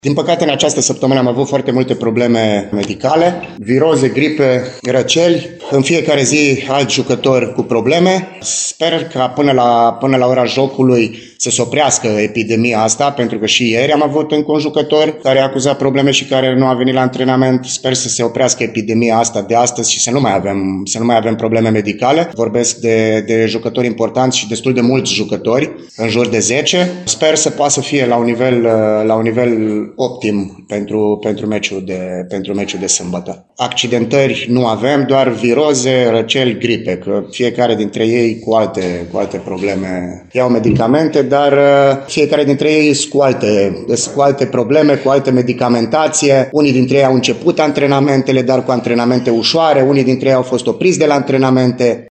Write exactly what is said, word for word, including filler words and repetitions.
Din păcate, în această săptămână am avut foarte multe probleme medicale, viroze, gripe, răceli, în fiecare zi alți jucători cu probleme. Sper ca până la, până la ora jocului să se oprească epidemia asta, pentru că și ieri am avut încă un jucător care a acuzat probleme și care nu a venit la antrenament. Sper să se oprească epidemia asta de astăzi și să nu mai avem, să nu mai avem probleme medicale. Vorbesc de, de jucători importanți și destul de mulți jucători, în jur de zece. Sper să poată să fie la un nivel, la un nivel optim pentru, pentru, meciul de, pentru meciul de sâmbătă. Accidentări nu avem, doar viroze, răceli, gripe, că fiecare dintre ei cu alte, cu alte probleme iau medicamente, dar fiecare dintre ei sunt cu alte, sunt cu alte probleme, cu alte medicamentație. Unii dintre ei au început antrenamentele, dar cu antrenamente ușoare, unii dintre ei au fost opriți de la antrenamente.